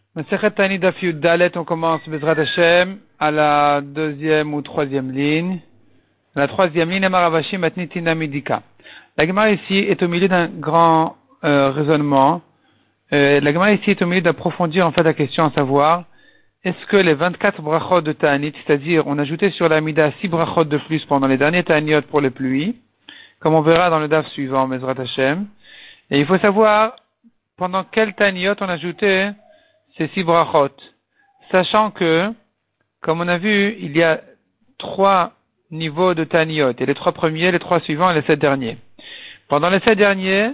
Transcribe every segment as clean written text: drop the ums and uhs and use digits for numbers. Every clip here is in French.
Masechet Tani Daf Yud Dalet, on commence Bezrat Hashem à la deuxième ou troisième ligne. La troisième ligne, Amar Avashi Matnitina Midika. La Gemara ici est au milieu d'un grand raisonnement. La Gemara ici est au milieu d'approfondir en fait la question, à savoir, est-ce que les 24 brachot de Ta'anit, c'est-à-dire on ajoutait sur la Mida 6 brachot de plus pendant les derniers Ta'aniot pour les pluies, comme on verra dans le Daf suivant, Bezrat Hashem, et il faut savoir pendant quel Ta'aniot on ajoutait ces 6 brachot, sachant que, comme on a vu, il y a 3 niveaux de Ta'aniot, et les 3 premiers, les 3 suivants et les 7 derniers. Pendant les 7 derniers,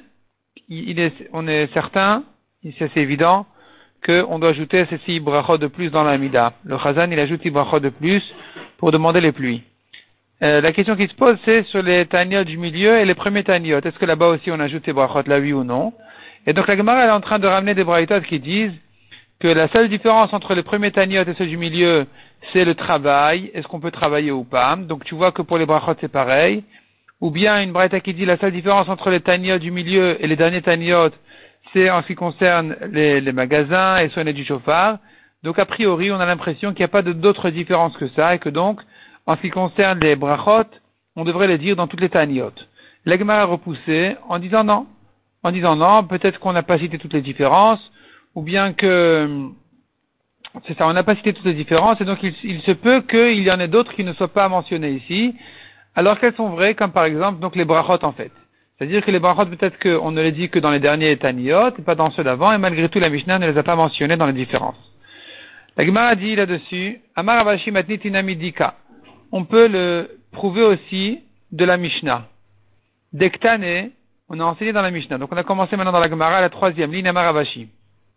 on est certain, ici c'est évident, qu'on doit ajouter ces 6 brachot de plus dans la Mida. Le Chazan, il ajoute 6 brachot de plus pour demander les pluies. La question qui se pose, c'est sur les Ta'aniot du milieu et les premiers Ta'aniot. Est-ce que là-bas aussi on ajoute ces brachot là, oui ou non? Et donc la Gemara, elle est en train de ramener des braïtot qui disent que la seule différence entre les premiers Ta'aniot et ceux du milieu, c'est le travail. Est-ce qu'on peut travailler ou pas? Donc tu vois que pour les brachot c'est pareil. Ou bien une braïta qui dit la seule différence entre les Ta'aniot du milieu et les derniers Ta'aniot, c'est en ce qui concerne les magasins et sonner du chauffard. Donc a priori, on a l'impression qu'il n'y a pas d'autres différences que ça et que donc, en ce qui concerne les brachot, on devrait les dire dans toutes les Ta'aniot. La Gemara a repoussé en disant non. En disant non, peut-être qu'on n'a pas cité toutes les différences, ou bien que, c'est ça, on n'a pas cité toutes les différences, et donc il se peut qu'il y en ait d'autres qui ne soient pas mentionnées ici, alors qu'elles sont vraies, comme par exemple, donc les brachot en fait. C'est-à-dire que les brachot, peut-être qu'on ne les dit que dans les derniers Ta'aniot, et pas dans ceux d'avant, et malgré tout la Mishnah ne les a pas mentionnées dans les différences. La Gemara dit là-dessus, Amar Avashi Matnitina Midika. On peut le prouver aussi de la Mishnah. Dektane, on a enseigné dans la Mishnah. Donc on a commencé maintenant dans la Gemara, la troisième ligne, Amar Avashi.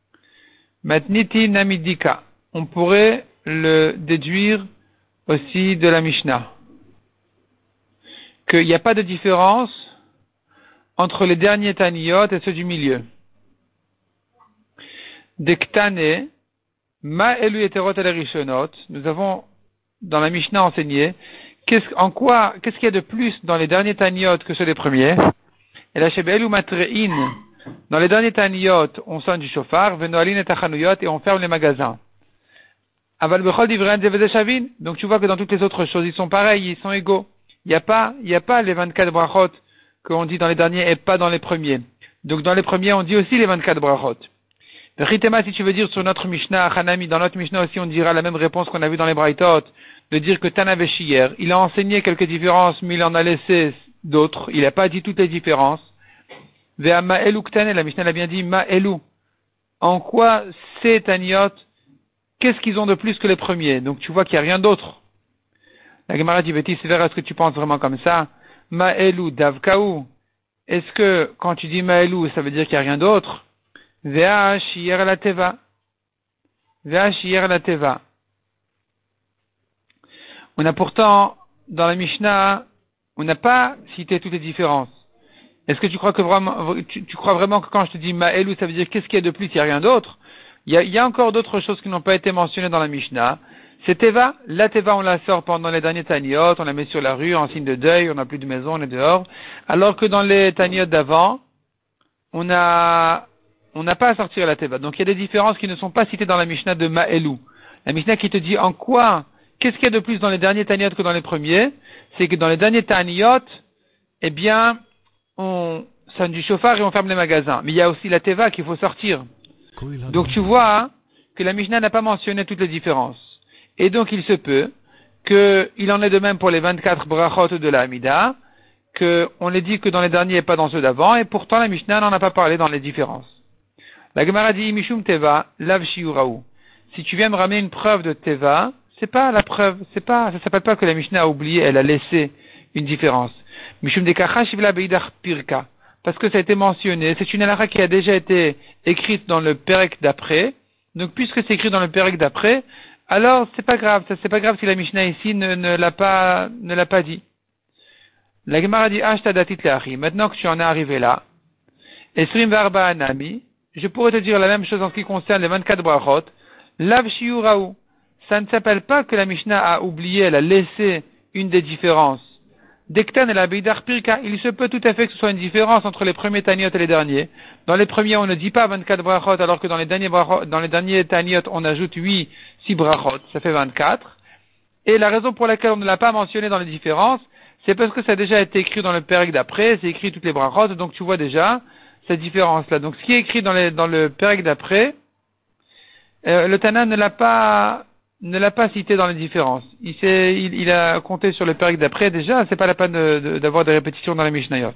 Matnitina Midika. On pourrait le déduire aussi de la Mishnah. Qu'il n'y a pas de différence entre les derniers Ta'aniot et ceux du milieu. Dektane, ma elu eterot el rishonot. Nous avons dans la Mishnah enseigné qu'est-ce qu'il y a de plus dans les derniers Ta'aniot que ceux des premiers. Et la shebelu matrein. Dans les derniers Ta'aniot, on sonne du chauffard, venoalin et tachanuyot, et on ferme les magasins. Aval bechol divrein zevezeshavin. Donc tu vois que dans toutes les autres choses, ils sont pareils, ils sont égaux. Il n'y a pas les 24 brachot qu'on dit dans les derniers et pas dans les premiers. Donc dans les premiers, on dit aussi les 24 brachot. Ritema, si tu veux dire sur notre Mishnah, Hanami, dans notre Mishnah aussi, on dira la même réponse qu'on a vue dans les Braithot, de dire que Tanaveshiyer, il a enseigné quelques différences, mais il en a laissé d'autres. Il n'a pas dit toutes les différences. Vea Ma'elu Ktane, la Mishnah l'a bien dit, Ma'elu. En quoi ces Ta'aniot, qu'est-ce qu'ils ont de plus que les premiers? Donc tu vois qu'il n'y a rien d'autre. La Gemara dit, Bétis, est-ce que tu penses vraiment comme ça? Ma'elu Davkaou. Est-ce que quand tu dis Ma'elu, ça veut dire qu'il n'y a rien d'autre? Vea Shiyer la Teva. Vea Shiyer la Teva. On a pourtant, dans la Mishnah, on n'a pas cité toutes les différences. Est-ce que tu crois tu crois vraiment que quand je te dis Ma'elu, ça veut dire qu'est-ce qu'il y a de plus, il n'y a rien d'autre? Il y a encore d'autres choses qui n'ont pas été mentionnées dans la Mishnah. C'est Teva. La Teva, on la sort pendant les derniers Ta'aniot, on la met sur la rue en signe de deuil, on n'a plus de maison, on est dehors. Alors que dans les Ta'aniot d'avant, on n'a pas à sortir la Teva. Donc il y a des différences qui ne sont pas citées dans la Mishnah de Ma'elu. La Mishnah qui te dit qu'est-ce qu'il y a de plus dans les derniers Ta'aniot que dans les premiers? C'est que dans les derniers Ta'aniot, eh bien, on sonne du chauffard et on ferme les magasins. Mais il y a aussi la Teva qu'il faut sortir. Donc tu vois que la Mishnah n'a pas mentionné toutes les différences. Et donc il se peut qu'il en est de même pour les 24 brachot de la Hamida, qu'on les dit que dans les derniers et pas dans ceux d'avant, et pourtant la Mishnah n'en a pas parlé dans les différences. La Gemara dit, Mishum Teva, lav shiuraou. Si tu viens me ramener une preuve de Teva, c'est pas la preuve, ça s'appelle pas que la Mishnah a oublié, elle a laissé une différence. Mishum dekacha shivla beidach pirka. Parce que ça a été mentionné, c'est une halakha qui a déjà été écrite dans le Perek d'après. Donc puisque c'est écrit dans le Perek d'après, alors c'est pas grave si la Mishnah ici ne l'a pas dit. La Gemara dit Ashtadatit le'achi. Maintenant que tu en es arrivé là, Esrim varba anami, je pourrais te dire la même chose en ce qui concerne les 24 brachot. Lav shiuraou. Ça ne s'appelle pas que la Mishnah a oublié, elle a laissé une des différences. Dektan et la Beidar Pirka, il se peut tout à fait que ce soit une différence entre les premiers Taniot et les derniers. Dans les premiers, on ne dit pas 24 brachot, alors que dans les derniers Taniot, on ajoute 6 brachot, ça fait 24. Et la raison pour laquelle on ne l'a pas mentionné dans les différences, c'est parce que ça a déjà été écrit dans le pérec d'après, c'est écrit toutes les brachot, donc tu vois déjà cette différence-là. Donc ce qui est écrit dans le pérec d'après, le Tana ne l'a pas cité dans les différences. Il a compté sur le pérec d'après déjà, c'est pas la peine d'avoir des répétitions dans les Mishnayot.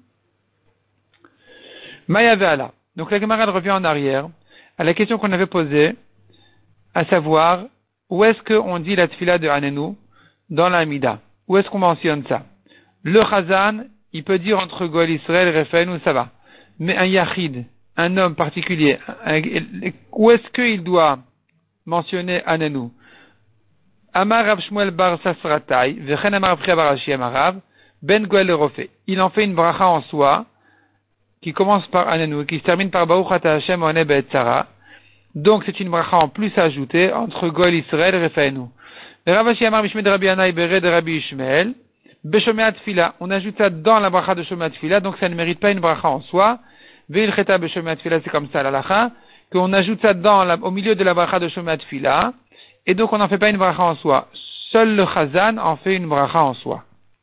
Maya Ve'ala. Donc la Gemara revient en arrière à la question qu'on avait posée, à savoir, où est-ce qu'on dit la tfila de Hanenu dans la Amida? Où est-ce qu'on mentionne ça? Le Chazan, il peut dire entre Goel Israël, Refaenu, ça va. Mais un Yachid, un homme particulier, où est-ce qu'il doit mentionner Hanenu? Amar Rav Shmuel bar Sasratai, Vechen Amar Pria bar Ashi Amarav, Ben Goel Rofe. Il en fait une bracha en soi, qui commence par Hanenu, qui se termine par Baruch Ata Hashem Oane Be'etzara. Donc c'est une bracha en plus ajoutée entre Goel Israël et Refaenu. Rav Ashi Amar Bishmed Rabbi Anai Bered Rabbi Ishmael, Beshomeat Fila. On ajoute ça dans la bracha de Shomeat Fila, donc ça ne mérite pas une bracha en soi. Veil Cheta Beshomeat Fila, c'est comme ça l'alacha, qu'on ajoute ça au milieu de la bracha de Shomeat Fila, et donc on n'en fait pas une bracha en soi. Seul le Chazan en fait une bracha en soi.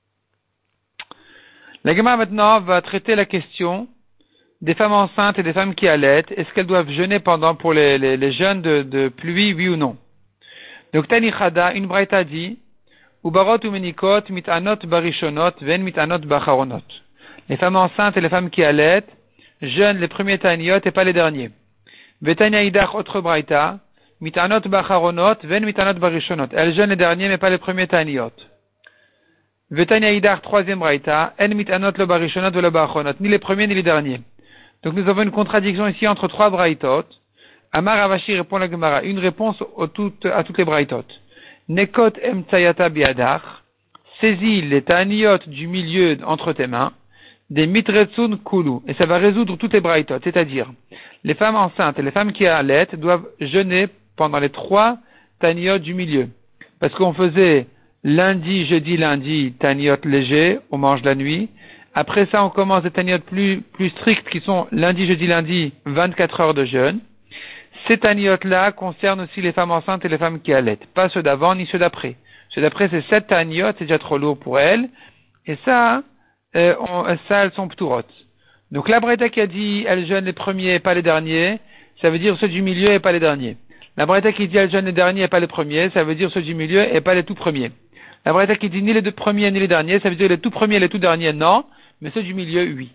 La Gemara maintenant va traiter la question des femmes enceintes et des femmes qui allaitent. Est-ce qu'elles doivent jeûner pour les jeûnes de pluie, oui ou non? Donc Tani Chada, une braïta dit, Ubarot ou menikot, mitanot barishonot, ven mitanot bacharonot. Les femmes enceintes et les femmes qui allaitent jeûnent les premiers taniot et pas les derniers. Vetania idach, autre braïta, mitanot bacharonot, ven mitanot barishonot. Elles jeûnent les derniers mais pas les premiers taniot. Vetania idach, troisième braïta, en mitanot le barishonot ou le bacharonot, ni les premiers ni les derniers. Donc nous avons une contradiction ici entre trois braïtot. Amar Avashi répond la Gemara, une réponse à toutes les braïtot. Nekot em tsayata biadach, saisis les taniot du milieu entre tes mains, des mitretsun kulu, et ça va résoudre toutes les braïtot, c'est-à-dire, les femmes enceintes et les femmes qui allaitent doivent jeûner pendant les 3 taniot du milieu. Parce qu'on faisait lundi, jeudi, lundi, taniot léger, on mange la nuit. Après ça, on commence des taniot plus strictes qui sont lundi, jeudi, lundi, 24 heures de jeûne. Ces taniotes-là concernent aussi les femmes enceintes et les femmes qui allaitent. Pas ceux d'avant ni ceux d'après. Ceux d'après, c'est 7 taniotes, c'est déjà trop lourd pour elles. Et ça, elles sont pturotes. Donc la braïta qui a dit, elles jeûnent les premiers et pas les derniers, ça veut dire ceux du milieu et pas les derniers. La braïta qui dit, elles jeûnent les derniers et pas les premiers, ça veut dire ceux du milieu et pas les tout premiers. La braïta qui dit, ni les 2 premiers ni les derniers, ça veut dire les tout premiers et les tout derniers, non, mais ceux du milieu, oui.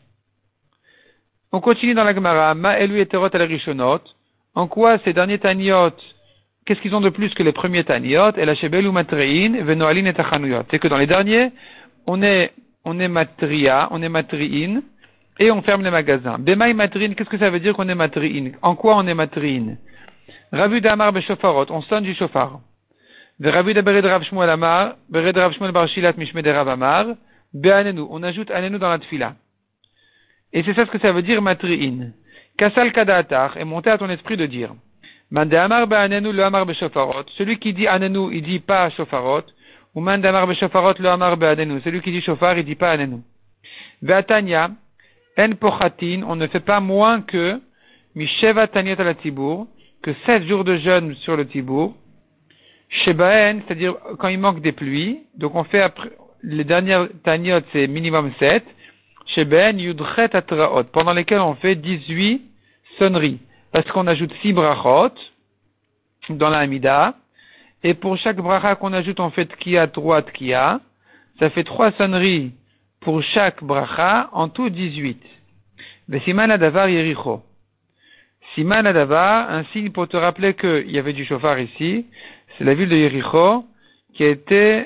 On continue dans la Gemara, ma elu eterot al rishonot. En quoi ces derniers taniot, qu'est-ce qu'ils ont de plus que les premiers taniot? Et la shebel ou matrein, venoalin et tachanuyot. C'est que dans les derniers, on est matria, on est matriin, et on ferme les magasins. Bemaï matriin, qu'est-ce que ça veut dire qu'on est matriin? En quoi on est matriin? Ravu d'amar beshofarot, on sonne du shofar. Ravu d'bered rav shmuel amar, bered rav shmuel bar shilat mishmed rav amar, be'anenu, on ajoute anenu dans la tfila. Et c'est ça ce que ça veut dire matriin. Kasal kadatar, est monté à ton esprit de dire. Mande amar be'anenu le amar beshofarot. Celui qui dit anenu, il dit pas shofarot. Ou mande amar beshofarot le amar be'anenu. Celui qui dit shofar, il dit pas anenu. Ve'atanya, en pochatin, on ne fait pas moins que misheva taniot ala tibour, que 7 jours de jeûne sur le tibour. Shebaen, c'est-à-dire quand il manque des pluies. Donc on fait après, les dernières taniot, c'est minimum 7. Sheben yudchet atraot, pendant lesquels on fait 18 sonneries. Parce qu'on ajoute 6 brachot dans la Hamida. Et pour chaque bracha qu'on ajoute, on fait tkiya, 3 tkiya. Ça fait 3 sonneries pour chaque bracha, en tout 18. Vesiman adavar yericho. Siman adavar, un signe pour te rappeler qu'il y avait du shofar ici. C'est la ville de Yericho qui a été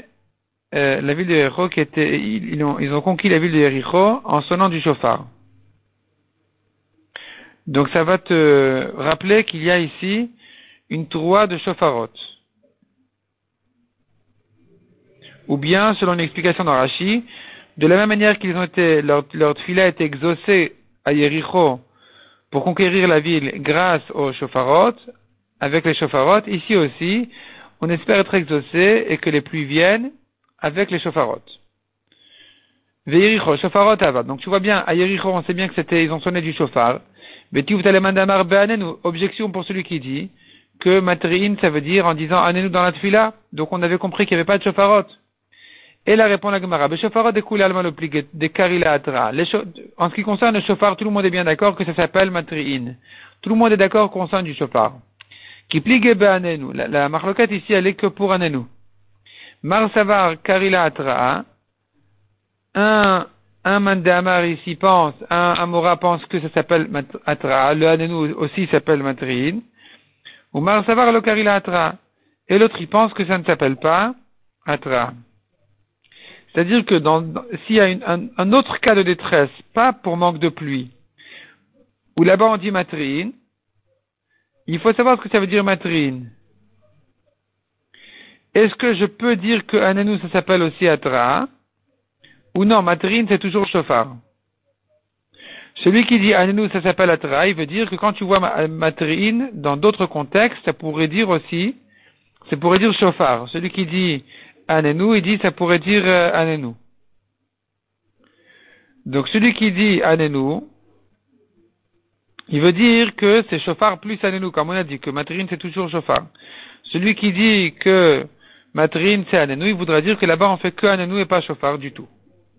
ils ont conquis la ville de Yericho en sonnant du shofar. Donc ça va te rappeler qu'il y a ici une troua de shofarot. Ou bien, selon l'explication d'Arashi, de la même manière qu'ils ont été, leur tfila a été exaucé à Yericho pour conquérir la ville grâce aux shofarot, avec les shofarot, ici aussi, on espère être exaucé et que les pluies viennent avec les shofarot. Ve'yericho, shofarot avad. Donc tu vois bien, à Yericho, on sait bien que ils ont sonné du shofar. Betiv talemandamar be'anenu. Objection pour celui qui dit que matri'in, ça veut dire en disant anenu dans la tfila. Donc on avait compris qu'il n'y avait pas de shofarot. Et là répond la Gemara, Beshofarot découle alma l'obligé de karila atra. En ce qui concerne le shofar, tout le monde est bien d'accord que ça s'appelle matri'in. Tout le monde est d'accord concernant du shofar. Qui pligue be'anenu. La marloquette ici, elle est que pour anenu. Mar savar karila atra. Un mandamar ici pense, un amora pense que ça s'appelle atra. Le anenu aussi s'appelle matri'in. Ou mar savar le karila atra. Et l'autre, il pense que ça ne s'appelle pas atra. C'est-à-dire que s'il y a un autre cas de détresse, pas pour manque de pluie, où là-bas on dit matri'in, il faut savoir ce que ça veut dire matri'in. Est-ce que je peux dire que anenu ça s'appelle aussi atra, ou non, matri'in c'est toujours shofar. Celui qui dit anenu ça s'appelle atra, il veut dire que quand tu vois matri'in, dans d'autres contextes, ça pourrait dire shofar. Celui qui dit anenu, il dit ça pourrait dire anenu. Donc celui qui dit anenu, il veut dire que c'est shofar plus anenu, comme on a dit que matri'in c'est toujours shofar. Celui qui dit que matri'in c'est anenu, il voudra dire que là-bas on fait que anenu et pas shofar du tout.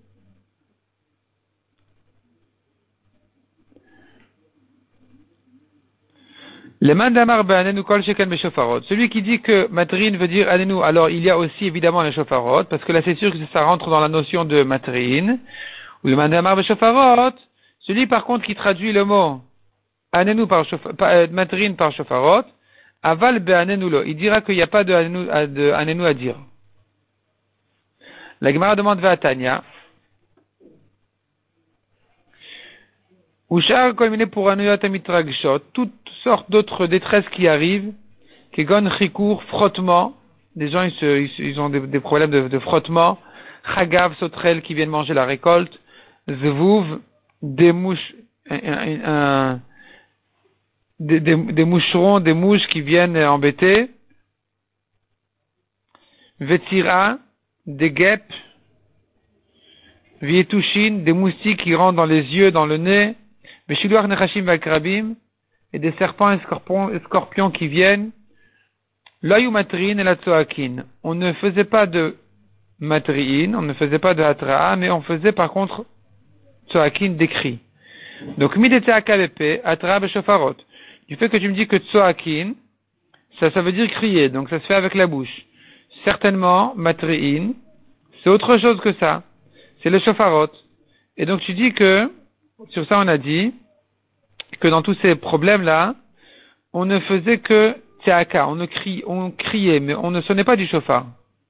Le mandamar be'anenu kol sheken beshofarot. Celui qui dit que matri'in veut dire anenu, alors il y a aussi évidemment les shofarot, parce que là c'est sûr que ça rentre dans la notion de matri'in. Ou le mandamar beshofarot, celui par contre qui traduit le mot anenu matri'in par shofarot, aval be'anenu lo. Il dira qu'il n'y a pas de anenu à dire. La Gemara demande Vatania. Ushar kolmine pour anuyot amitragshot, toutes sortes d'autres détresses qui arrivent, kegon chikour, frottement, des gens ils ont des problèmes de frottement, chagav, sauterelles qui viennent manger la récolte, zvouv, des mouches, des moucherons, des mouches qui viennent embêter, vetira, des guêpes, vietushin, des moustiques qui rentrent dans les yeux, dans le nez, Beshiluach nechashim vakrabim, et des serpents et scorpions qui viennent. L'oyu matri'in et la tzoakin. On ne faisait pas de matri'in, on ne faisait pas de hatra'a, mais on faisait par contre tzoakin des cris. Donc, midete akabepe, hatra'a beshofarot. Du fait que tu me dis que tzoakin, ça veut dire crier, donc ça se fait avec la bouche. Certainement, matri'in, c'est autre chose que ça. C'est le shofarot. Et donc tu dis que, sur ça on a dit, que dans tous ces problèmes-là, on ne faisait que tzeaka, on criait, mais on ne sonnait pas du shofar.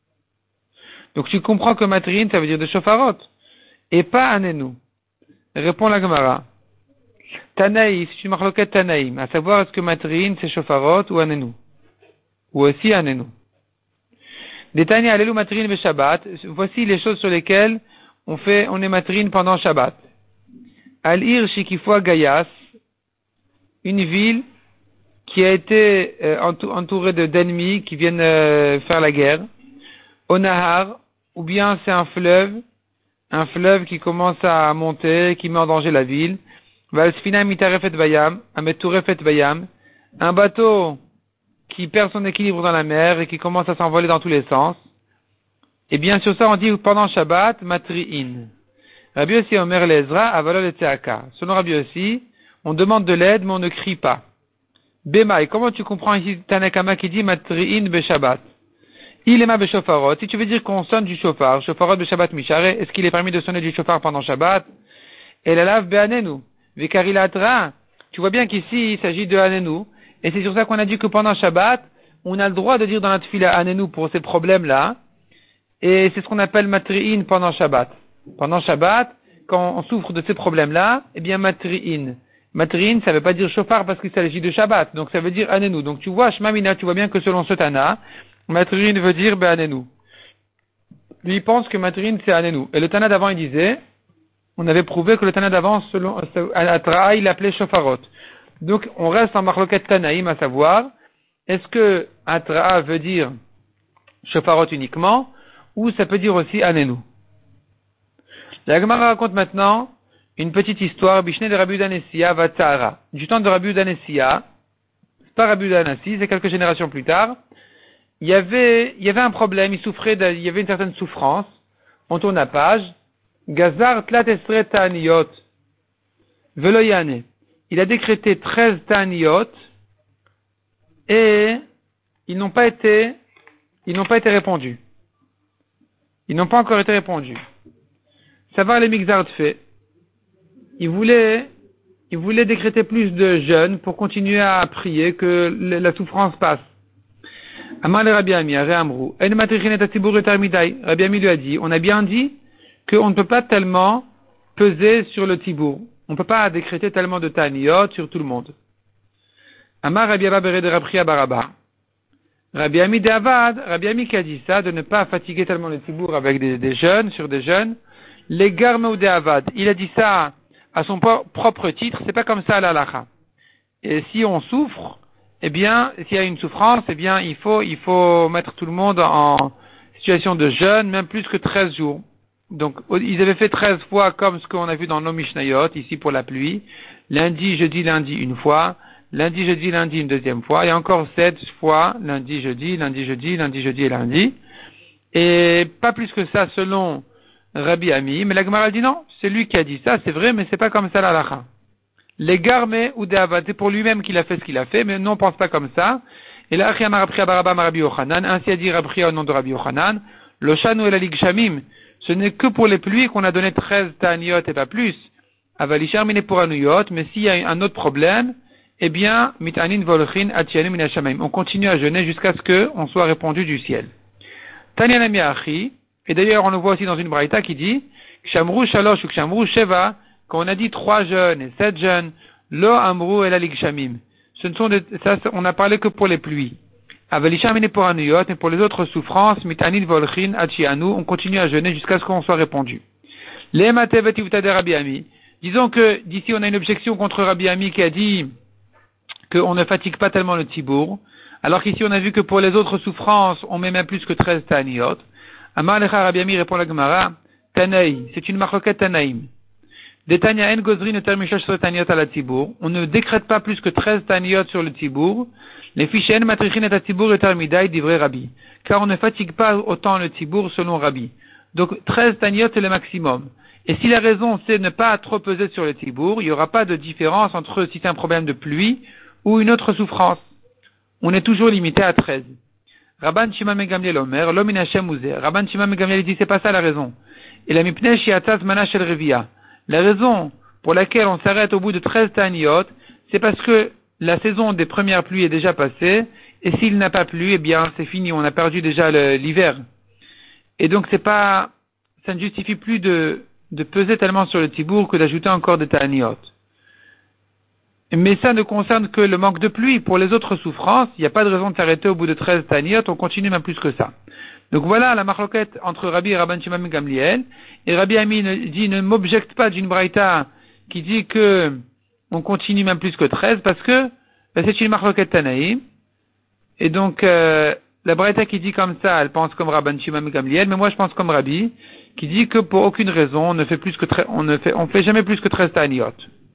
Donc tu comprends que matri'in, ça veut dire de shofarot, et pas anenu. Répond la Gemara. Tanaï, c'est une marloquette Tanaïm, à savoir est-ce que matri'in c'est shofarot ou anenu. Ou aussi anenu. Détania alelu matri'in be Shabbat, voici les choses sur lesquelles on est matri'in pendant Shabbat. Al-Ir Shikifua Gayas, une ville qui a été entourée d'ennemis qui viennent faire la guerre. Onahar, ou bien c'est un fleuve qui commence à monter, qui met en danger la ville. Valsfina mitarefet bayam, ameturefet bayam, un bateau qui perd son équilibre dans la mer et qui commence à s'envoler dans tous les sens. Et bien sur ça on dit pendant Shabbat, matri'in. Rabbi aussi Omer Lezra, Avala le Tzeaka. Selon Rabbi aussi, on demande de l'aide, mais on ne crie pas. Bemaï, comment tu comprends ici Tanakama qui dit matri'in be Shabbat? Il est ma be shofarot. Si tu veux dire qu'on sonne du shofar, shofarot be Shabbat mishare, est-ce qu'il est permis de sonner du shofar pendant Shabbat? Et la lave be anenu. Vekarila atra. Tu vois bien qu'ici, il s'agit de anenu. Et c'est sur ça qu'on a dit que pendant Shabbat, on a le droit de dire dans la tefila anenu pour ces problèmes-là. Et c'est ce qu'on appelle matri'in pendant Shabbat. Pendant Shabbat, quand on souffre de ces problèmes-là, eh bien, matri'in. Matri'in, ça veut pas dire shofar parce qu'il s'agit de Shabbat. Donc, ça veut dire anenu. Donc, tu vois, Shmamina, tu vois bien que selon ce Tana, matri'in veut dire anenu. Lui, il pense que matri'in, c'est anenu. Et le Tana d'avant, il disait, on avait prouvé que le Tana d'avant, selon, Atra, il l'appelait shofarot. Donc, on reste en marloquette Tanaïm, à savoir, est-ce que Atra veut dire shofarot uniquement, ou ça peut dire aussi anenu. La Gemara raconte maintenant une petite histoire, Bishne de Rabbi Yehuda Nessia Vatsara. Du temps de Rabbi Yehuda Nessia, c'est pas Rabbi Yehuda Nessia, c'est quelques générations plus tard, il y avait un problème, il y avait une certaine souffrance. On tourne la page. Gazar tlat esre ta'aniyot velo yane. Il a décrété 13 ta'aniyot et ils n'ont pas été répondus. Ils n'ont pas encore été répondus. Ça va les mixards fait. Il voulait décréter plus de jeûnes pour continuer à prier que la souffrance passe. Amar le Rabbi Ami, Amrou, En matrichin et tzibur etar midai. Rabbi Ami lui a dit, on a bien dit qu'on ne peut pas tellement peser sur le tibour. On ne peut pas décréter tellement de ta'aniyot sur tout le monde. Amar Rabbi Abba bered Rabbi Baraba. Rabbi Ami de Avad, Rabbi Ami qui a dit ça, de ne pas fatiguer tellement le tibour avec des jeunes, sur des jeunes. Les garmes ou des Avad. Il a dit ça à son propre titre, c'est pas comme ça à la halakha. Et si on souffre, eh bien, s'il y a une souffrance, eh bien, il faut mettre tout le monde en situation de jeûne, même plus que 13 jours. Donc, ils avaient fait 13 fois comme ce qu'on a vu dans nos Mishnayot, ici pour la pluie. Lundi, jeudi, lundi, une fois. Lundi, jeudi, lundi, une deuxième fois. Et encore 7 fois, lundi, jeudi, lundi, jeudi, lundi, jeudi et lundi. Et pas plus que ça selon Rabbi Ami. Mais la Gemara dit non, c'est lui qui a dit ça, c'est vrai, mais c'est pas comme ça la halakha. Les garmes ou des avad, c'est pour lui-même qu'il a fait ce qu'il a fait, mais non, on pense pas comme ça. Et là, Rabbi Yochanan, ainsi a dit Rabbi au nom de Rabbi Yochanan, le shanou et la ligshamim, ce n'est que pour les pluies qu'on a donné 13 ta'aniyot et pas plus. Avalishar mine pour anuyot, mais s'il y a un autre problème, eh bien, mitanin volchin atianim min hashamayim. On continue à jeûner jusqu'à ce qu'on soit répondu du ciel. Tanya Achi, et d'ailleurs on le voit aussi dans une braïta qui dit, Kshamru shalosh ou Kshamru sheva, quand on a dit 3 jeûnes et 7 jeûnes, lo amru et la ligshamim. Ce ne sont ça, on n'a parlé que pour les pluies. Avalisham mine pour anuyot, mais pour les autres souffrances, mitanin volchin atianu, on continue à jeûner jusqu'à ce qu'on soit répondu. Les matevet ivtade Rabbi Ami. Disons que d'ici on a une objection contre Rabbi Ami qui a dit qu'on ne fatigue pas tellement le tibour, alors qu'ici on a vu que pour les autres souffrances, on met même plus que 13 ta'aniyot. Amar lecha Rabbi Ami répond la Gemara, Tanaï, c'est une marloquette Tanaïm. Des Tanya en gozri ne termichash sur ta'aniyot à la tibour. On ne décrète pas plus que 13 ta'aniyot sur le tibour. Les fichen matrichin et tibour et termidai d'ivrei Rabbi. Car on ne fatigue pas autant le tibour selon Rabbi. Donc 13 ta'aniyot c'est le maximum. Et si la raison c'est ne pas trop peser sur le tibour, il n'y aura pas de différence entre si c'est un problème de pluie ou une autre souffrance. On est toujours limité à 13. Rabban Shimon ben Gamliel Omer, l'homme in Hashem Uzer. Rabban Shimon ben Gamliel dit c'est pas ça la raison. Et la mipnei shiatzaz mana shel revia. La raison pour laquelle on s'arrête au bout de 13 ta'aniyot, c'est parce que la saison des premières pluies est déjà passée, et s'il n'a pas plu, eh bien c'est fini, on a perdu déjà l'hiver. Et donc ça ne justifie plus de peser tellement sur le tibour que d'ajouter encore des ta'aniyot. Mais ça ne concerne que le manque de pluie. Pour les autres souffrances, il n'y a pas de raison de s'arrêter au bout de 13 ta'aniyot, on continue même plus que ça. Donc voilà la marloquette entre Rabbi et Rabban Shimon ben Gamliel. Et Rabbi Ami dit ne m'objecte pas d'une braïta qui dit que on continue même plus que 13 parce que c'est une marloquette Tanaïm. Et donc la braïta qui dit comme ça, elle pense comme Rabban Shimon ben Gamliel, mais moi je pense comme Rabbi qui dit que pour aucune raison on fait jamais plus que 13 ta'aniyot.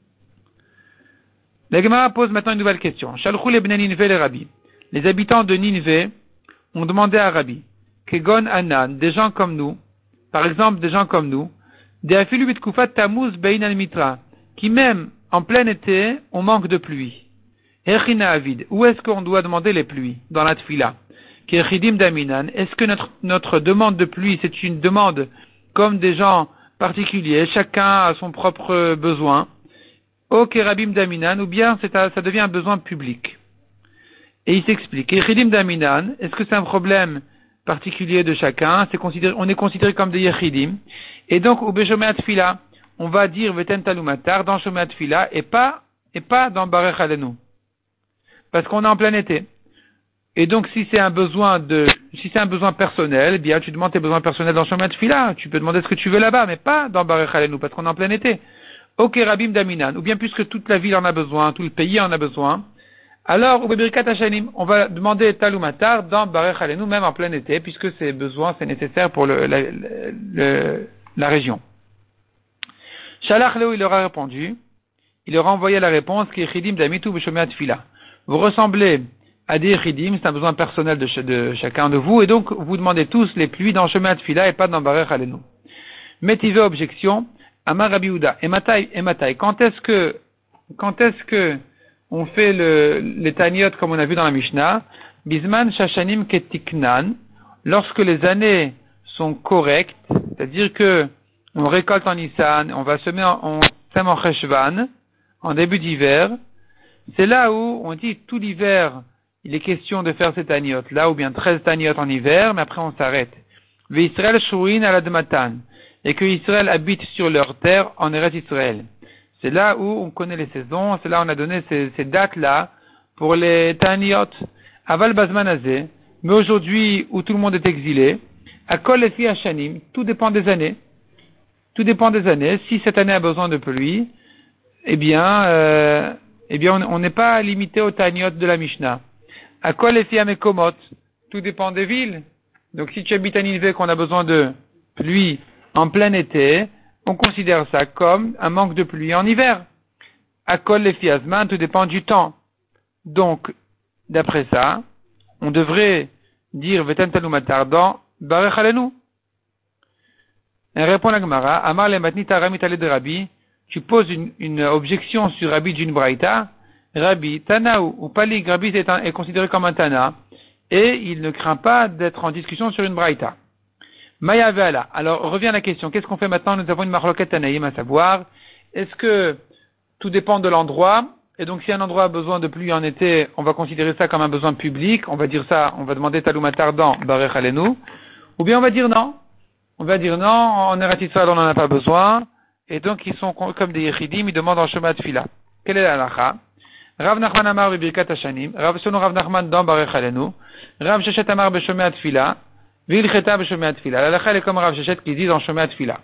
La Gemara pose maintenant une nouvelle question. Shalchou les bnei Ninvé les Rabbi. Les habitants de Ninvé ont demandé à Rabbi, Kegon Anan, des gens comme nous, par exemple des gens comme nous, des afilu bitkufat tamuz bein al mitra, qui même en plein été, on manque de pluie. Echina avid, où est-ce qu'on doit demander les pluies? Dans la tfila. Kechidim daminan, est-ce que notre demande de pluie, c'est une demande comme des gens particuliers, chacun a son propre besoin? O kerabim daminan, ou bien ça devient un besoin public. Et il s'explique. Yechidim daminan, est-ce que c'est un problème particulier de chacun? On est considéré comme des yechidim. Et donc, au Beshomeat Fila, on va dire Veten Talumatar dans Shomeat Fila et pas dans Barech Alenu. Parce qu'on est en plein été. Et donc, si c'est un besoin personnel, eh bien, tu demandes tes besoins personnels dans Shomeat Fila. Tu peux demander ce que tu veux là-bas, mais pas dans Barech Alenu, parce qu'on est en plein été. Ok, Rabim Daminan, ou bien puisque toute la ville en a besoin, tout le pays en a besoin, alors, Ubebirkat Hashanim, on va demander Talumatar dans Barech Alenu, même en plein été, puisque c'est nécessaire pour la région. Shalach Leo, il leur a répondu, il leur a envoyé la réponse qui est Chidim d'Amitou B'Shomeat Tfila. Vous ressemblez à des Chidim, c'est un besoin personnel de chacun de vous, et donc vous demandez tous les pluies dans Shomeat Tfila et pas dans Barech Alenu. Metive objection, Amar Rabbi Yehuda, et Matai, quand est-ce que on fait les taniot comme on a vu dans la Mishnah, Bisman Shashanim Ketiknan, lorsque les années sont correctes, c'est-à-dire que on récolte en Nissan, on va semer on sème en Cheshvan, en début d'hiver, c'est là où on dit tout l'hiver, il est question de faire ces taniot, là ou bien 13 taniot en hiver, mais après on s'arrête. Ve'Israël Shurin al Admatan, et que Israël habite sur leur terre en Eretz Israël. C'est là où on connaît les saisons, c'est là où on a donné ces dates-là pour les taniot. Aval Bazman Azeh, mais aujourd'hui où tout le monde est exilé, Akol Efi Hashanim, tout dépend des années. Tout dépend des années. Si cette année a besoin de pluie, eh bien, on n'est pas limité aux taniot de la Mishnah. Akol Efi Amekomot, tout dépend des villes. Donc si tu habites à Ninive qu'on a besoin de pluie en plein été, on considère ça comme un manque de pluie en hiver. Akol Efi Azman, tout dépend du temps. Donc, d'après ça, on devrait dire Veten Tanu Matar dans Barech Alenu. Elle répond à la Gemara, Amar le matnita ramitale de Rabbi, tu poses une objection sur Rabbi d'une braïta, Rabbi, Tana ou Palik, Rabbi est considéré comme un Tana, et il ne craint pas d'être en discussion sur une braïta. Maya Veala. Alors, revient la question, qu'est-ce qu'on fait maintenant? Nous avons une marloquet Tanaïm, à savoir, est-ce que tout dépend de l'endroit, et donc si un endroit a besoin de pluie en été, on va considérer ça comme un besoin public, on va dire ça, on va demander Taloumatar dans Barech Alenu, ou bien on va dire non. On va dire non, en Eretz Israël on n'en a pas besoin, et donc ils sont comme des Yechidim, ils demandent en Shema Tfila. Quelle est la halakha? Rav Nachman Amar B'Birkat Hashanim, Rav Nachman dans Barech Alenu, Rav Sheshet Amar B'Shema Tfila, V'ilcheta B'Shema Tfila. La halakha est comme Rav Sheshet qui dit dans Shema Tfila.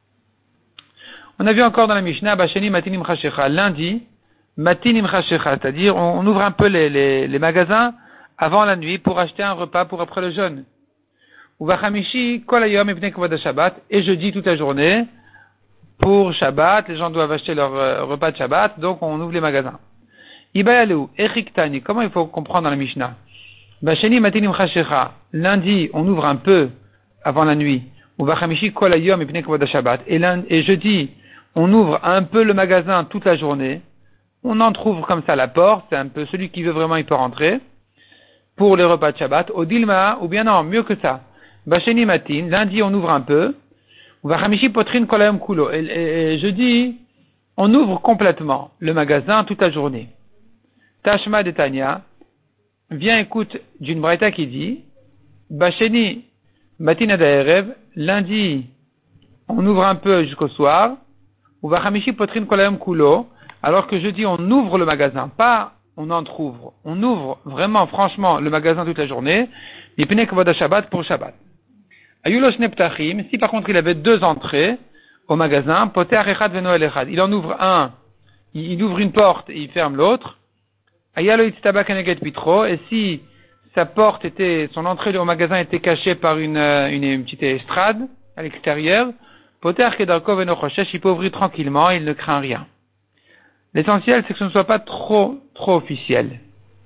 On a vu encore dans la Mishnah, Basheni Matinim Chashecha, lundi, Matinim Chashecha, c'est-à-dire on ouvre un peu les magasins avant la nuit pour acheter un repas pour après le jeûne. Ou Vachamishi, Kol Hayom Ipnei Kvod Shabbat, et jeudi toute la journée, pour Shabbat, les gens doivent acheter leur repas de Shabbat, donc on ouvre les magasins. Ibayaleu, Echiktani, comment il faut comprendre dans la Mishnah? Basheni Matinim Chashecha, lundi, on ouvre un peu avant la nuit. Ou Vachamishi, Kol Hayom Ipnei Kvod Shabbat, et jeudi, on ouvre un peu le magasin toute la journée. On entrouvre comme ça la porte, c'est un peu celui qui veut vraiment, il peut rentrer. Pour les repas de Shabbat, au Dilma, ou bien non, mieux que ça. Basheni Matin, lundi on ouvre un peu. Ou Vachamishi Potrin Kolayom Kulo. Et jeudi, on ouvre complètement le magasin toute la journée. Tashma de Tanya, viens écoute d'une braïta qui dit, Basheni Matin Adaerev, lundi, on ouvre un peu jusqu'au soir. Ou Vachamishi Potrin Kolayom Kulo, alors que jeudi on ouvre le magasin, pas on entrouvre, on ouvre vraiment franchement le magasin toute la journée, Yipnei Kvod Shabbat pour Shabbat. Ayulosh Neptachim, si par contre il avait deux entrées au magasin, Poter Echad Venoel Echad, il en ouvre un, il ouvre une porte et il ferme l'autre, Ayalo Itztaba Keneget Pitro, et si sa porte était, son entrée au magasin était cachée par une petite estrade à l'extérieur, Poter Kedarko Veno Choshesh, il peut ouvrir tranquillement, il ne craint rien. L'essentiel, c'est que ce ne soit pas trop officiel.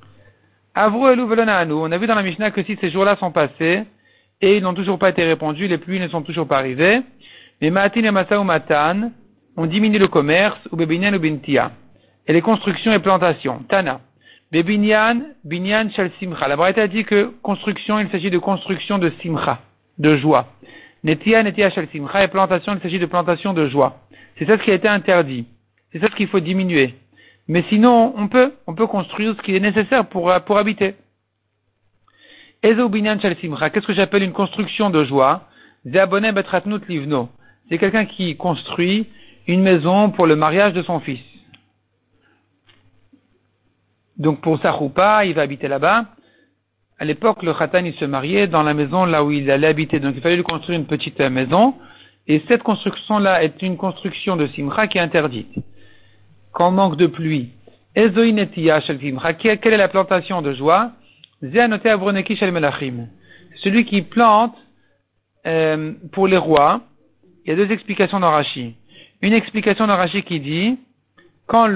Avru elu velona anu. On a vu dans la Mishnah que si ces jours-là sont passés et ils n'ont toujours pas été répandus, les pluies ne sont toujours pas arrivées. Mais ma'atin et masa ou matan, on diminue le commerce ou bebinyan ou bintia. Et les constructions et plantations. Tana. Bebinyan, binyan shel simcha. La Braïta a dit que construction, il s'agit de construction de simcha, de joie. Netia shel simcha. Et plantation, il s'agit de plantation de joie. C'est ça ce qui a été interdit. C'est ça ce qu'il faut diminuer. Mais sinon, on peut construire ce qui est nécessaire pour habiter. Ezo binyan shel simcha. Qu'est-ce que j'appelle une construction de joie? Zeabone betratnut livno. C'est quelqu'un qui construit une maison pour le mariage de son fils. Donc pour sa choupa, il va habiter là-bas. À l'époque, le khatan, il se mariait dans la maison là où il allait habiter. Donc il fallait lui construire une petite maison. Et cette construction-là est une construction de simcha qui est interdite. Quand on manque de pluie. Ezoinetia shel simcha. Quelle est la plantation de joie? Zeanote avroneki shel melachim. Celui qui plante pour les rois. Il y a deux explications dans Rashi. Une explication de Rashi qui dit, quand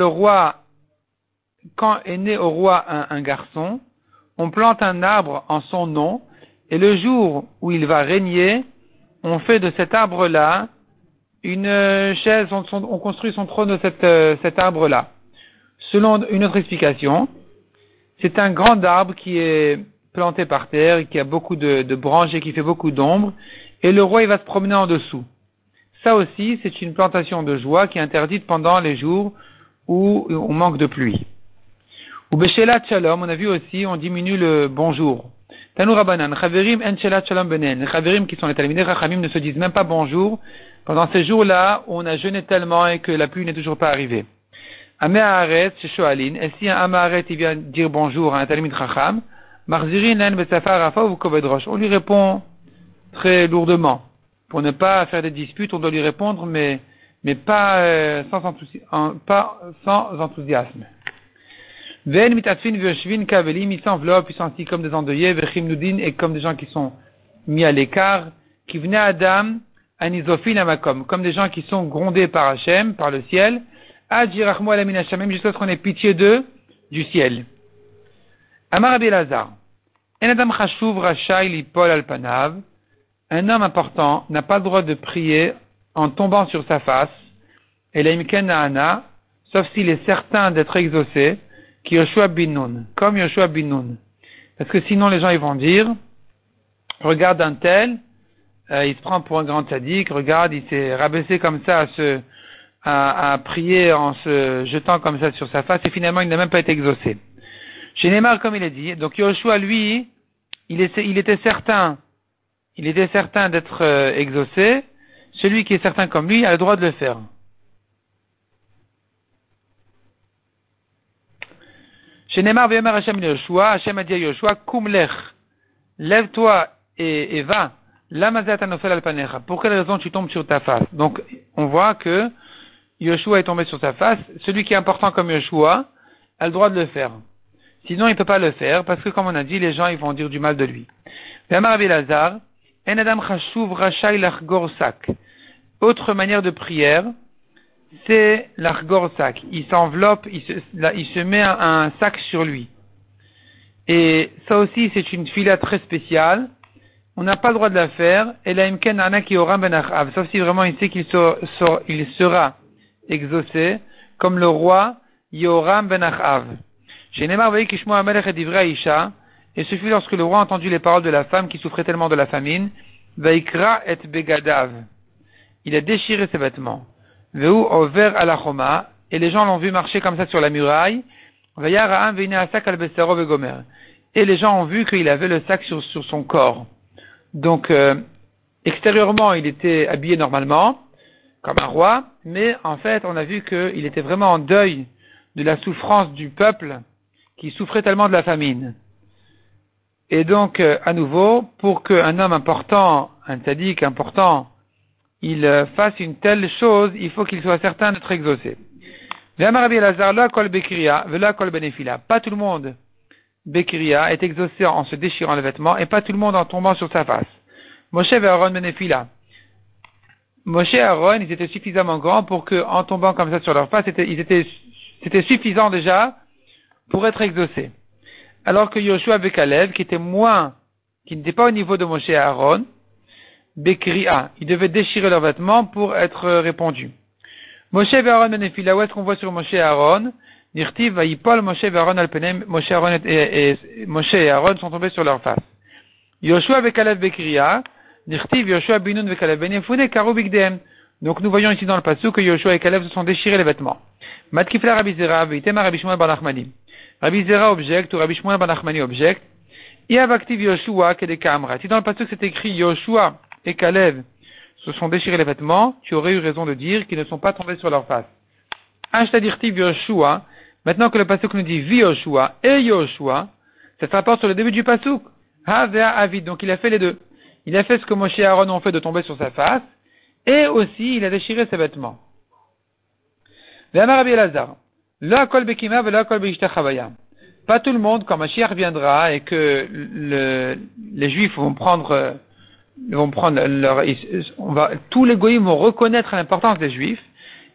est né au roi un garçon, on plante un arbre en son nom, et le jour où il va régner, on fait de cet arbre-là une chaise, on construit son trône de cet arbre-là. Selon une autre explication, c'est un grand arbre qui est planté par terre, et qui a beaucoup de branches et qui fait beaucoup d'ombre, et le roi il va se promener en dessous. Ça aussi, c'est une plantation de joie qui est interdite pendant les jours où on manque de pluie. Ou Beshelat Shalom, on a vu aussi, on diminue le bonjour. Tanou Rabbanan, Chaverim en Shelat Shalom Benen. Les Chaverim qui sont les Talmidei Chachamim ne se disent même pas bonjour pendant ces jours-là où on a jeûné tellement et que la pluie n'est toujours pas arrivée. Amé Haaretz, chez Shoalin, et si un Amé Haaretz il vient dire bonjour à un Talmid Chacham, Marzirin Len Besafar Rafa ou Kovedrosh. On lui répond très lourdement. Pour ne pas faire des disputes, on doit lui répondre, mais pas sans enthousiasme. Ven mitatfin v'yoshvin kavelim, ils s'enveloppent, ils sont assis comme des endeuillés, v'chim nudin, et comme des gens qui sont mis à l'écart, qui venaient à Adam, anizofin amakom, comme des gens qui sont grondés par Hachem, par le ciel, adjirachmo alamin Hachem, jusqu'à ce qu'on ait pitié d'eux, du ciel. Amar Rabbi Elazar, en Adam chashuv rachai lipol al panav, un homme important n'a pas le droit de prier en tombant sur sa face, et l'aimken na'ana, sauf s'il est certain d'être exaucé, qui Yoshua bin Nun, comme Yoshua bin Nun. Parce que sinon les gens ils vont dire, regarde un tel, il se prend pour un grand tzaddik, regarde, il s'est rabaissé comme ça à prier en se jetant comme ça sur sa face, et finalement il n'a même pas été exaucé. Chez Neymar, comme il a dit, donc Yoshua lui, il était certain d'être exaucé, celui qui est certain comme lui a le droit de le faire. Chez Neymar, Ve'emer Hashem Yoshua, Hashem a dit à Yoshua, Kum lech, lève-toi et va, lamazat anofel al panecha. Pour quelle raison tu tombes sur ta face? Donc, on voit que Yoshua est tombé sur sa face. Celui qui est important comme Yoshua a le droit de le faire. Sinon, il ne peut pas le faire parce que, comme on a dit, les gens ils vont dire du mal de lui. Ve'emer Rabbi Elazar, En adam chashuv rachai l'achgor sak. Autre manière de prière, c'est l'achgor sak. Il s'enveloppe, il se met un sac sur lui. Et ça aussi, c'est une fila très spéciale. On n'a pas le droit de la faire. Et la imken ana ki oram ben achav. Sauf si vraiment il sait qu'il sera exaucé, comme le roi Yoram ben Achav. Chez Neymar, voyez kishmo amelech et divrei aisha. Et ce fut lorsque le roi a entendu les paroles de la femme qui souffrait tellement de la famine, Vaikra et begadav. Il a déchiré ses vêtements. Veu over alachoma. Et les gens l'ont vu marcher comme ça sur la muraille. Vayara'am veine asak al besero vegomer. Et les gens ont vu qu'il avait le sac sur son corps. Donc, extérieurement, il était habillé normalement, comme un roi, mais en fait, on a vu qu'il était vraiment en deuil de la souffrance du peuple qui souffrait tellement de la famine. Et donc, à nouveau, pour qu'un homme important, un tzaddik important, il fasse une telle chose, il faut qu'il soit certain d'être exaucé. Pas tout le monde, Bekiria, est exaucé en se déchirant le vêtement, et pas tout le monde en tombant sur sa face. Moshe et Aaron Benefila. Moshe et Aaron, ils étaient suffisamment grands pour que, en tombant comme ça sur leur face, c'était suffisant déjà pour être exaucés. Alors que Yoshua et Kalev, qui n'étaient pas au niveau de Moshe et Aaron, Bekria, ils devaient déchirer leurs vêtements pour être répandus. Moshe et Aaron Benefila, où est-ce qu'on voit sur Moshe et Aaron? Nirtiv Vaipol Moshe et Aaron Alpenem, Moshe et Aaron sont tombés sur leur face. Yoshua et Kalev Bekria, Nirtiv Yoshua Binun et Kalev Benefune Karu Bigdem. Donc nous voyons ici dans le passage que Yoshua et Kalev se sont déchirés les vêtements. Matkifla Rabbi Zera, Veitema Rabbi Shmuel bar Nachmani. Rabbi Zera objecte, ou Rabbi Shmuel bar Nachmani objecte. Iavaktiv Yoshua Kedekamra. Si dans le passage c'est écrit Yoshua et Kalev se sont déchirés les vêtements, tu aurais eu raison de dire qu'ils ne sont pas tombés sur leur face. Ashtadirtiv Yoshua, maintenant que le pasuk nous dit Yoshua et Yoshua, ça se rapporte sur le début du pasuk. Ha-vea avid, donc il a fait les deux. Il a fait ce que Moshe et Aaron ont fait de tomber sur sa face, et aussi il a déchiré ses vêtements. Ve'amar Rabbi Elazar, la kol bekima ve'la kol beishtachavaya. Pas tout le monde, quand Mashiach viendra et que les Juifs vont prendre tous les goïms vont reconnaître l'importance des Juifs.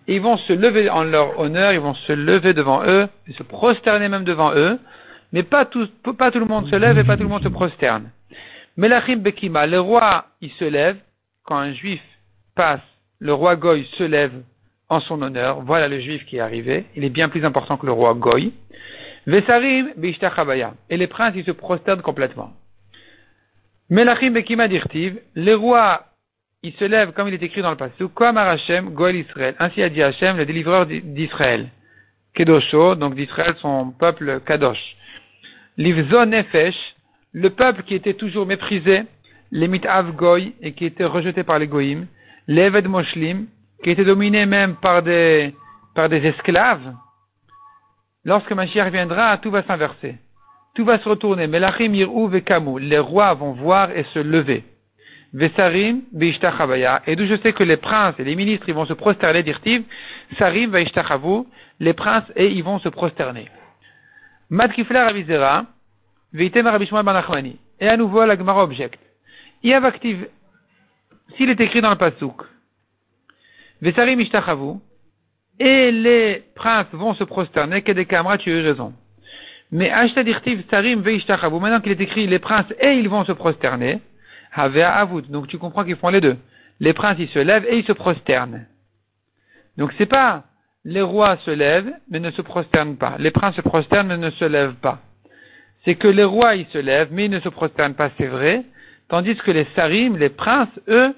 et ils vont se lever en leur honneur, ils vont se lever devant eux, et se prosterner même devant eux, mais pas tout le monde se lève et pas tout le monde se prosterne. Melachim Bekima, le roi, il se lève, quand un juif passe, le roi Goy se lève en son honneur, voilà le juif qui est arrivé, il est bien plus important que le roi Goy. Vesarim Beishtachabaya, et les princes, ils se prosternent complètement. Melachim Bekima Dirtiv, les rois, il se lève comme il est écrit dans le passage, comme Hashem, Goël Israël. Ainsi a dit Hashem, le délivreur d'Israël. Kedosho, donc d'Israël, son peuple Kadosh. Livzo Nefesh, le peuple qui était toujours méprisé, les Mitav Goy, et qui était rejeté par les Goïm, les Eved Moshlim, qui était dominé même par des esclaves. Lorsque Mashiach viendra, tout va s'inverser. Tout va se retourner. Melachim Yir'u Vekamu, les rois vont voir et se lever. Vesarim Beishtachavaya, et d'où je sais que les princes et les ministres, ils vont se prosterner, dirtiv, Sarim Veishtachavu, les princes et ils vont se prosterner. Mad Kifler Avizera, Veitem Rabbi Shmuel ben Nachmani. Et à nouveau, la Gemara objecte. Active, s'il est écrit dans le Pasuk, Vesarim Ishtachavu, et les princes vont se prosterner, Kedekamra, tu as eu raison. Mais Ashta dirtiv, Sarim Veishtachavu, maintenant qu'il est écrit les princes et ils vont se prosterner, donc tu comprends qu'ils font les deux. Les princes, ils se lèvent et ils se prosternent. Donc c'est pas les rois se lèvent mais ne se prosternent pas. Les princes se prosternent mais ne se lèvent pas. C'est que les rois, ils se lèvent mais ils ne se prosternent pas, c'est vrai. Tandis que les sarim, les princes, eux,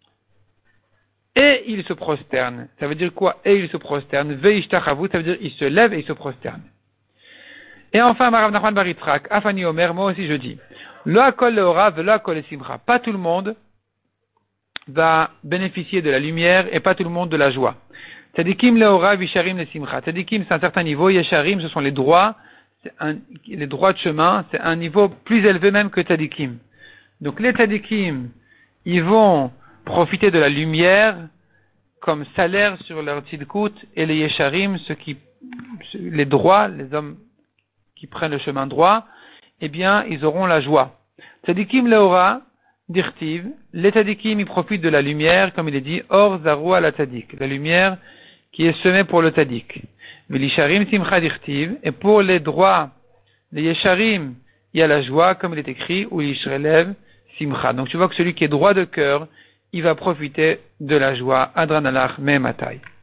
et ils se prosternent. Ça veut dire quoi? Et ils se prosternent. Veishtachavut, ça veut dire ils se lèvent et ils se prosternent. Et enfin, Marav Nachman bar Yitzchak, Afani Omer, moi aussi je dis. Pas tout le monde va bénéficier de la lumière et pas tout le monde de la joie. Tzadikim leora visharim le simcha. Tzadikim, c'est un certain niveau. Yesharim, ce sont les droits, les droits de chemin. C'est un niveau plus élevé même que tzadikim. Donc les tzadikim, ils vont profiter de la lumière comme salaire sur leur tzidkut, et les yesharim, les droits, les hommes qui prennent le chemin droit, eh bien, ils auront la joie. Tzadikim leora, dirtiv, les tzadikim, ils profitent de la lumière, comme il est dit, or zarua la tzadik, la lumière qui est semée pour le tzadik. Mais l'isharim simcha dirtiv, et pour les droits, les yesharim, il y a la joie, comme il est écrit, ou l'ishrelev simcha. Donc tu vois que celui qui est droit de cœur, il va profiter de la joie, adranalach me matai.